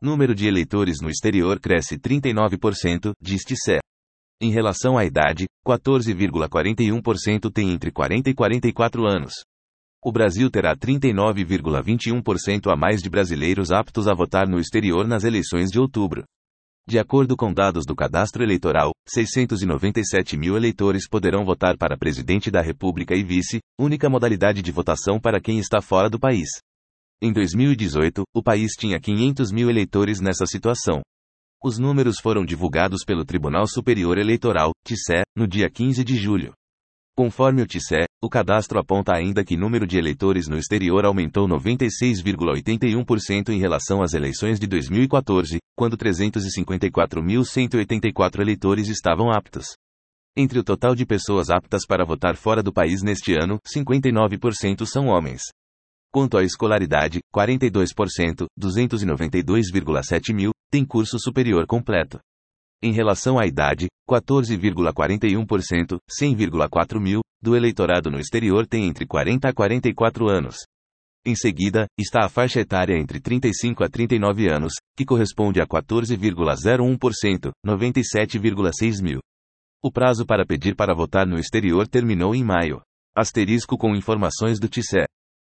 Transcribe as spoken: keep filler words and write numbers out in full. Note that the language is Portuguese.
Número de eleitores no exterior cresce trinta e nove por cento, diz T C E. Em relação à idade, quatorze vírgula quarenta e um por cento tem entre quarenta e quarenta e quatro anos. O Brasil terá trinta e nove vírgula vinte e um por cento a mais de brasileiros aptos a votar no exterior nas eleições de outubro. De acordo com dados do Cadastro Eleitoral, seiscentos e noventa e sete mil eleitores poderão votar para presidente da República e vice, única modalidade de votação para quem está fora do país. Em dois mil e dezoito, o país tinha quinhentos mil eleitores nessa situação. Os números foram divulgados pelo Tribunal Superior Eleitoral, T C E, no dia quinze de julho. Conforme o T C E, o cadastro aponta ainda que o número de eleitores no exterior aumentou noventa e seis vírgula oitenta e um por cento em relação às eleições de dois mil e quatorze, quando trezentos e cinquenta e quatro mil cento e oitenta e quatro eleitores estavam aptos. Entre o total de pessoas aptas para votar fora do país neste ano, cinquenta e nove por cento são homens. Quanto à escolaridade, quarenta e dois por cento, duzentos e noventa e dois vírgula sete mil, têm curso superior completo. Em relação à idade, quatorze vírgula quarenta e um por cento, cem vírgula quatro mil, do eleitorado no exterior tem entre quarenta a quarenta e quatro anos. Em seguida, está a faixa etária entre trinta e cinco a trinta e nove anos, que corresponde a quatorze vírgula zero um por cento, noventa e sete vírgula seis mil. O prazo para pedir para votar no exterior terminou em maio. Asterisco com informações do T C E.